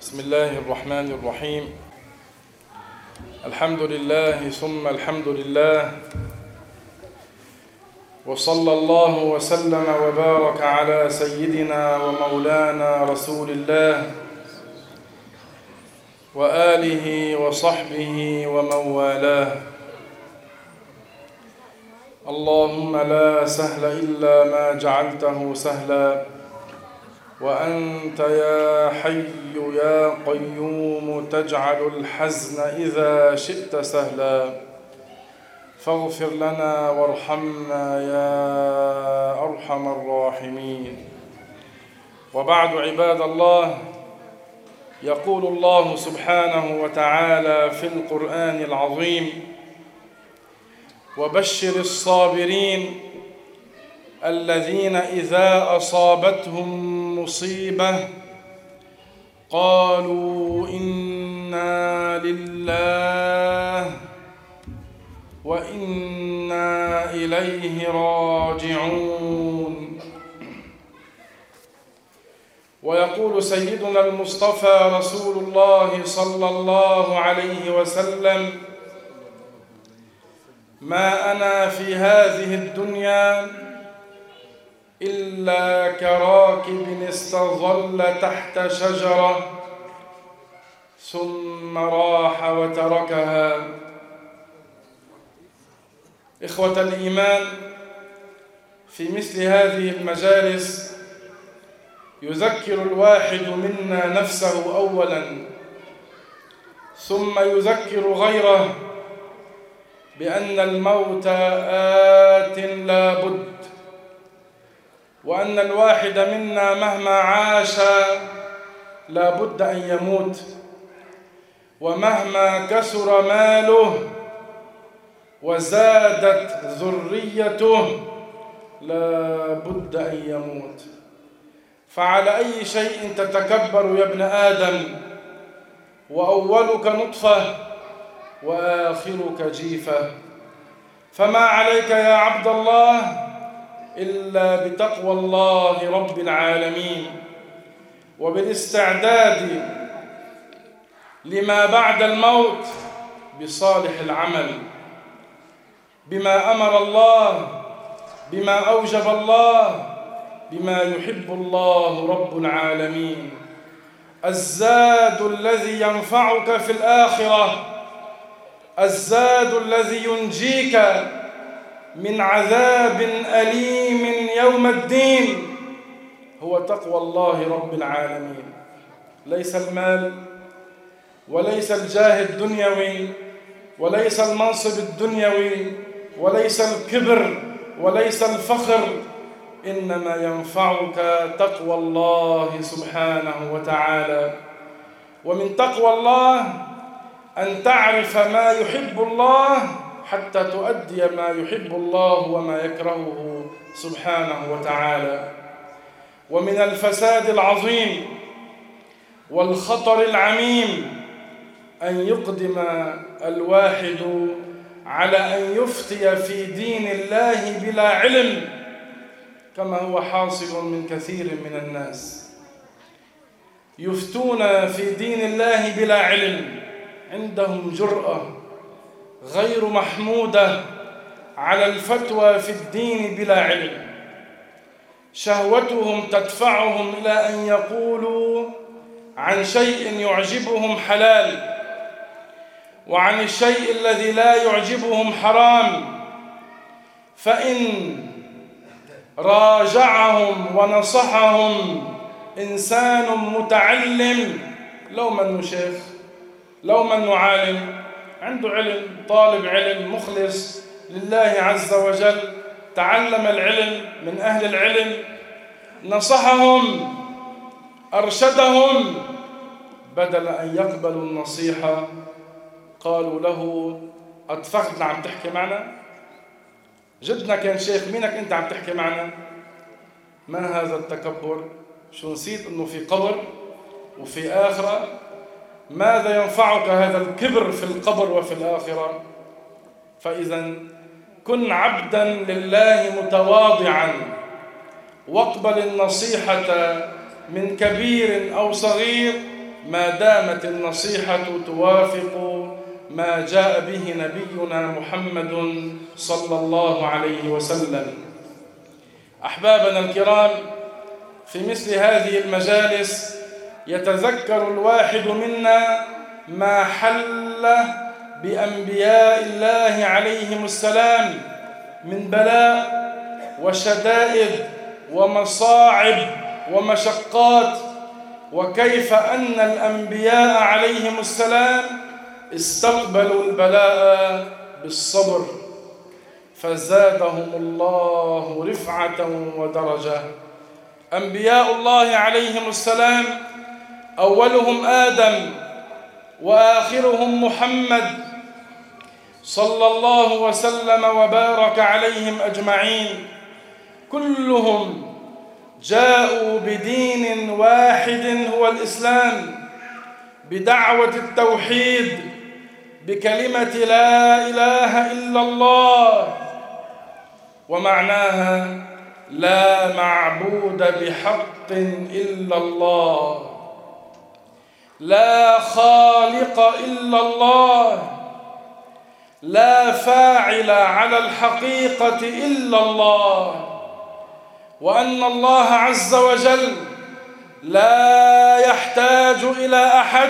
بسم الله الرحمن الرحيم. الحمد لله ثم الحمد لله، وصلى الله وسلم وبارك على سيدنا ومولانا رسول الله وآله وصحبه ومن والاه. اللهم لا سهل إلا ما جعلته سهلا، وأنت يا حي يا قيوم تجعل الحزن إذا شئت سهلا، فاغفر لنا وارحمنا يا أرحم الراحمين. وبعد، عباد الله، يقول الله سبحانه وتعالى في القرآن العظيم: وبشر الصابرين الذين إذا أصابتهم مصيبة قالوا إنا لله وإنا إليه راجعون. ويقول سيدنا المصطفى رسول الله صلى الله عليه وسلم: ما أنا في هذه الدنيا إلا كراكب استظل تحت شجرة ثم راح وتركها. إخوة الإيمان، في مثل هذه المجالس يذكر الواحد منا نفسه أولا، ثم يذكر غيره بأن الموت آت لا بد، وأن الواحد منا مهما عاش لا بد أن يموت، ومهما كثر ماله وزادت ذريته لا بد أن يموت. فعلى أي شيء تتكبر يا ابن آدم؟ وأولك نطفة وآخرك جيفة. فما عليك يا عبد الله إلا بتقوى الله رب العالمين، وبالاستعداد لما بعد الموت بصالح العمل، بما أمر الله، بما أوجب الله، بما يحب الله رب العالمين. الزاد الذي ينفعك في الآخرة، الزاد الذي ينجيك من عذاب أليم يوم الدين هو تقوى الله رب العالمين. ليس المال، وليس الجاه الدنيوي، وليس المنصب الدنيوي، وليس الكبر، وليس الفخر، إنما ينفعك تقوى الله سبحانه وتعالى. ومن تقوى الله أن تعرف ما يحب الله حتى تؤدي ما يحب الله وما يكرهه سبحانه وتعالى. ومن الفساد العظيم والخطر العميم أن يقدم الواحد على أن يفتي في دين الله بلا علم، كما هو حاصل من كثير من الناس. يفتون في دين الله بلا علم، عندهم جرأة غير محمودة على الفتوى في الدين بلا علم. شهوتهم تدفعهم إلى أن يقولوا عن شيء يعجبهم حلال، وعن الشيء الذي لا يعجبهم حرام. فإن راجعهم ونصحهم إنسان متعلم، لو منه شيخ، لو منه عالم، عنده علم، طالب علم مخلص لله عز وجل، تعلم العلم من أهل العلم، نصحهم، أرشدهم، بدل أن يقبلوا النصيحة قالوا له: أتفقدنا عم تحكي معنا؟ جدنا كان شيخ، مينك أنت عم تحكي معنا؟ ما هذا التكبر؟ شو نسيت أنه في قبر وفي آخرة؟ ماذا ينفعك هذا الكبر في القبر وفي الآخرة؟ فإذا كن عبدا لله متواضعا، واقبل النصيحة من كبير أو صغير ما دامت النصيحة توافق ما جاء به نبينا محمد صلى الله عليه وسلم. أحبابنا الكرام، في مثل هذه المجالس يتذكر الواحد منا ما حل بأنبياء الله عليهم السلام من بلاء وشدائد ومصاعب ومشقات، وكيف أن الأنبياء عليهم السلام استقبلوا البلاء بالصبر فزادهم الله رفعة ودرجة. أنبياء الله عليهم السلام أولهم آدم وآخرهم محمد صلى الله وسلم وبارك عليهم أجمعين، كلهم جاءوا بدين واحد هو الإسلام، بدعوة التوحيد، بكلمة لا إله إلا الله، ومعناها لا معبود بحق إلا الله، لا خالق إلا الله، لا فاعل على الحقيقة إلا الله، وأن الله عز وجل لا يحتاج إلى أحد،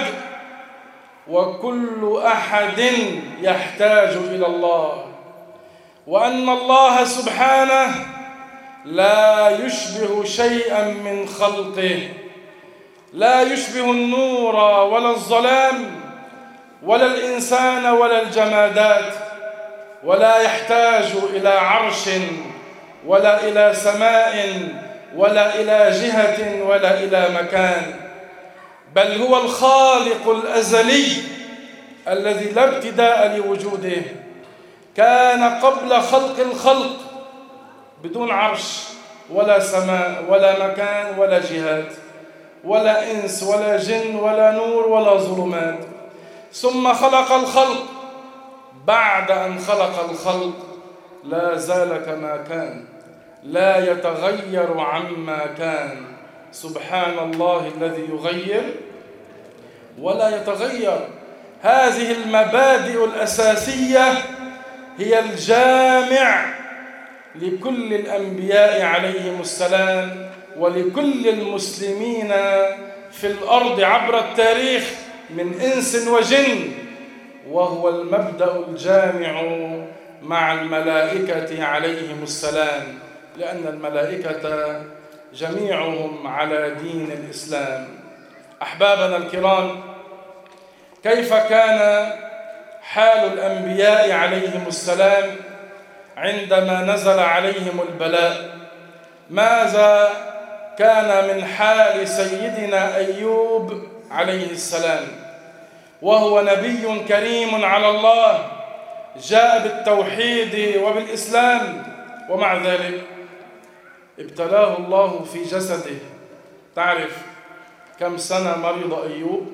وكل أحد يحتاج إلى الله، وأن الله سبحانه لا يشبه شيئا من خلقه، لا يشبه النور ولا الظلام ولا الإنسان ولا الجمادات، ولا يحتاج إلى عرش ولا إلى سماء ولا إلى جهة ولا إلى مكان، بل هو الخالق الأزلي الذي لا ابتداء لوجوده، كان قبل خلق الخلق بدون عرش ولا سماء ولا مكان ولا جهات ولا إنس ولا جن ولا نور ولا ظلمات، ثم خلق الخلق، بعد أن خلق الخلق لا زال كما كان، لا يتغير عما كان. سبحان الله الذي يغير ولا يتغير. هذه المبادئ الأساسية هي الجامع لكل الأنبياء عليهم السلام ولكل المسلمين في الأرض عبر التاريخ من إنس وجن، وهو المبدأ الجامع مع الملائكة عليهم السلام، لأن الملائكة جميعهم على دين الإسلام. أحبابنا الكرام، كيف كان حال الأنبياء عليهم السلام عندما نزل عليهم البلاء؟ ماذا كان من حال سيدنا أيوب عليه السلام، وهو نبي كريم على الله، جاء بالتوحيد وبالإسلام، ومع ذلك ابتلاه الله في جسده. تعرف كم سنة مريض أيوب؟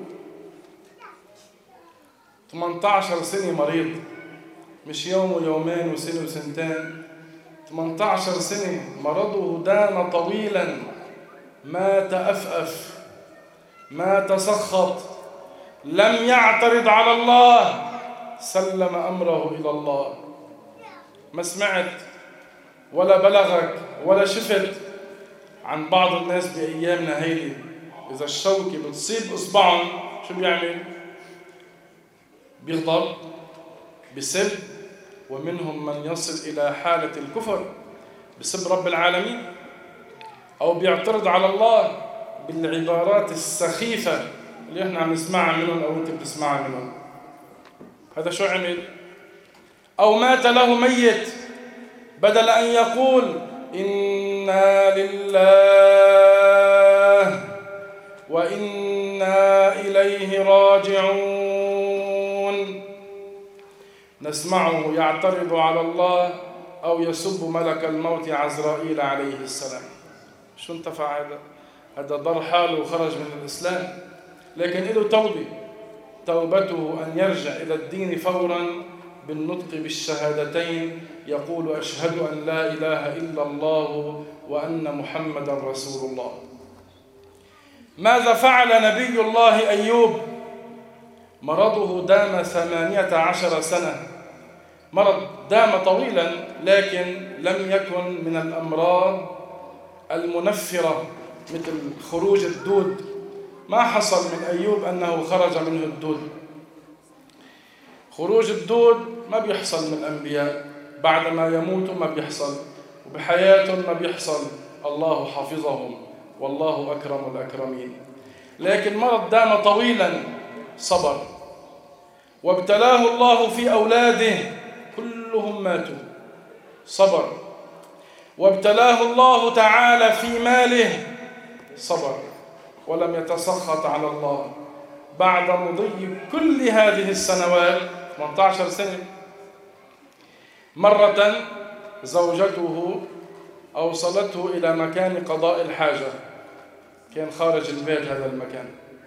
18 سنة مريض، مش يوم ويومين وسنة وسنتين، 18 سنة. مرضه دام طويلا، ما تأفأف، ما تسخط، لم يعترض على الله، سلم أمره إلى الله. ما سمعت ولا بلغك ولا شفت عن بعض الناس بأيامنا هيدي إذا الشوكة بتصيب إصبعهم شو بيعمل؟ بيغضب، بسب، ومنهم من يصل إلى حالة الكفر بسب رب العالمين، أو بيعترض على الله بالعبارات السخيفة اللي احنا عم نسمعها منهم أو انت بتسمعها منهم. هذا شو عمل؟ أو مات له ميت، بدل أن يقول إنا لله وإنا إليه راجعون، نسمعه يعترض على الله أو يسب ملك الموت عزرائيل عليه السلام. شو انتفع هذا؟ هذا ضر حاله وخرج من الإسلام، لكن له توبة، توبته أن يرجع إلى الدين فوراً بالنطق بالشهادتين، يقول أشهد أن لا إله إلا الله وأن محمدًا رسول الله. ماذا فعل نبي الله أيوب؟ مرضه دام 18 سنة، مرض دام طويلا، لكن لم يكن من الأمراض المنفرة مثل خروج الدود. ما حصل من أيوب أنه خرج منه الدود. خروج الدود ما بيحصل من الأنبياء، بعدما يموتوا ما بيحصل، وبحياتهم ما بيحصل، الله حفظهم والله أكرم الأكرمين. لكن مرض دام طويلا، صبر، وابتلاه الله في أولاده كلهم ماتوا، صبر، وابتلاه الله تعالى في ماله، صبر، ولم يتسخط على الله. بعد مضي كل هذه السنوات 18 سنة، مرة زوجته أوصلته إلى مكان قضاء الحاجة، كان خارج البيت هذا المكان.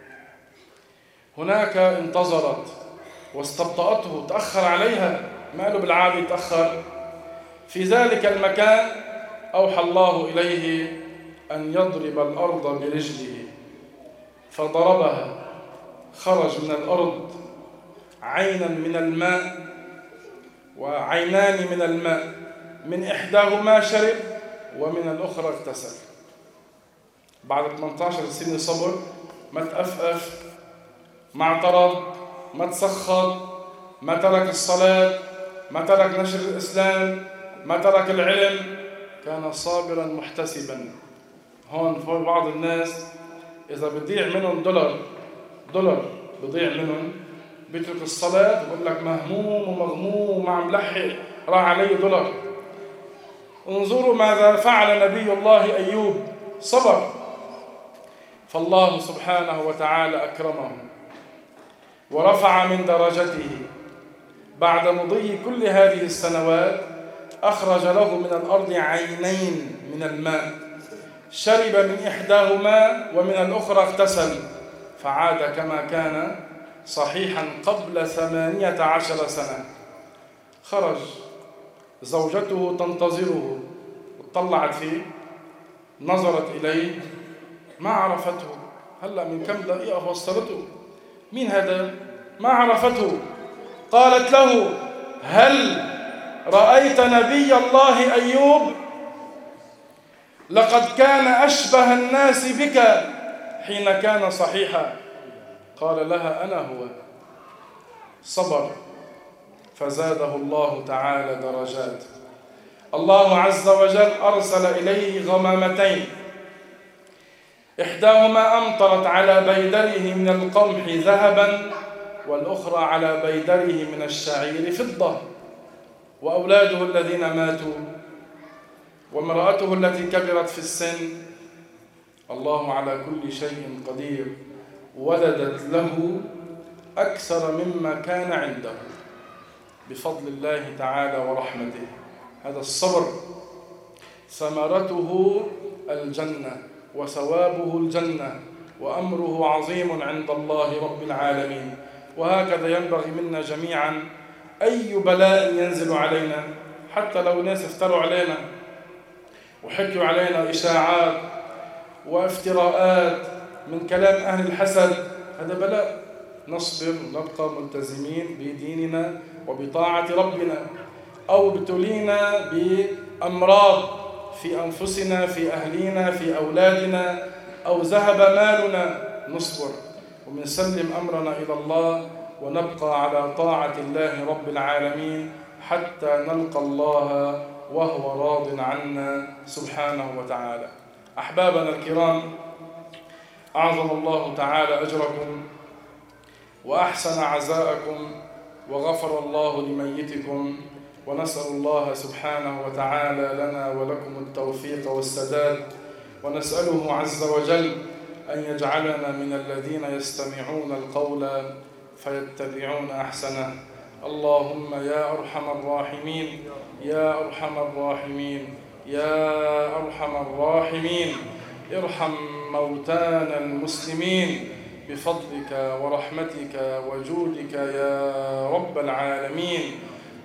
هناك انتظرت واستبطأته، تأخر عليها، ما له بالعادة يتأخر. في ذلك المكان أوحى الله إليه أن يضرب الأرض برجله، فضربها، خرج من الأرض عينا من الماء وعينان من الماء، من إحداهما شرب ومن الأخرى اغتسل. بعد 18 سنة صبر، ما تأفأف، ما اعترض، ما تسخط، ما ترك الصلاة، ما ترك نشر الإسلام، ما ترك العلم، كان صابرا محتسبا. هون في بعض الناس إذا بيضيع منهم دولار بيضيع منهم، بيترك الصلاة بيقول لك مهموم ومغموم وما عم لحق، راح عليه دولار. انظروا ماذا فعل نبي الله أيوب، صبر، فالله سبحانه وتعالى أكرمه ورفع من درجته. بعد مضي كل هذه السنوات أخرج له من الأرض عينين من الماء، شرب من إحداهما ومن الأخرى اغتسل، فعاد كما كان صحيحا قبل 18 سنة. خرج، زوجته تنتظره، اطلعت فيه، نظرت إليه، ما عرفته. هلأ من كم دقيقة وصلته، مين هذا؟ ما عرفته. قالت له: هل رأيت نبي الله أيوب؟ لقد كان أشبه الناس بك حين كان صحيحا. قال لها: أنا هو. صبر، فزاده الله تعالى درجات. الله عز وجل أرسل إليه غمامتين، إحداهما أمطرت على بيدره من القمح ذهبا، والأخرى على بيدره من الشعير فضة. وأولاده الذين ماتوا، وامرأته التي كبرت في السن، الله على كل شيء قدير، ولدت له أكثر مما كان عنده بفضل الله تعالى ورحمته. هذا الصبر ثمرته الجنة وثوابه الجنة، وأمره عظيم عند الله رب العالمين. وهكذا ينبغي منا جميعا أي بلاء ينزل علينا، حتى لو ناس افتروا علينا وحكوا علينا إشاعات وافتراءات من كلام أهل الحسد، هذا بلاء، نصبر ونبقى ملتزمين بديننا وبطاعة ربنا. أو ابتلينا بأمراض في أنفسنا، في أهلنا، في أولادنا، أو ذهب مالنا، نصبر ومنسلم أمرنا إلى الله، ونبقى على طاعة الله رب العالمين حتى نلقى الله وهو راض عنا سبحانه وتعالى. أحبابنا الكرام، أعظم الله تعالى أجركم وأحسن عزاءكم، وغفر الله لميتكم، ونسأل الله سبحانه وتعالى لنا ولكم التوفيق والسداد، ونسأله عز وجل أن يجعلنا من الذين يستمعون القول فيتبعون أحسنه. اللهم يا أرحم الراحمين، يا أرحم الراحمين، يا أرحم الراحمين، ارحم موتانا المسلمين بفضلك ورحمتك وجودك يا رب العالمين.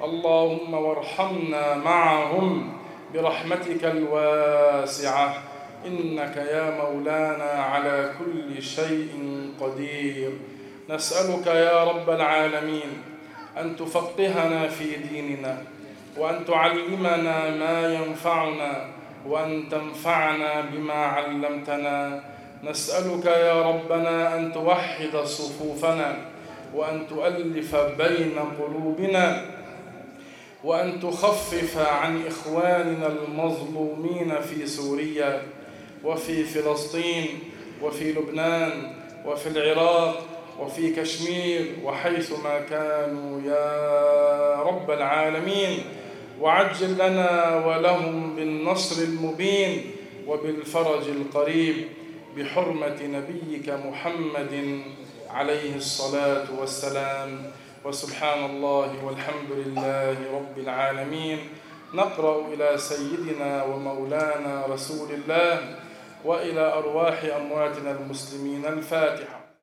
اللهم وارحمنا معهم برحمتك الواسعة. إنك يا مولانا على كل شيء قدير. نسألك يا رب العالمين أن تفقهنا في ديننا، وأن تعلمنا ما ينفعنا، وأن تنفعنا بما علمتنا. نسألك يا ربنا أن توحد صفوفنا، وأن تؤلف بين قلوبنا، وأن تخفف عن إخواننا المظلومين في سوريا وفي فلسطين وفي لبنان وفي العراق وفي كشمير وحيثما كانوا يا رب العالمين. وعجل لنا ولهم بالنصر المبين وبالفرج القريب بحرمة نبيك محمد عليه الصلاة والسلام. وسبحان الله والحمد لله رب العالمين. نقرأ إلى سيدنا ومولانا رسول الله وإلى أرواح أمواتنا المسلمين الفاتحة.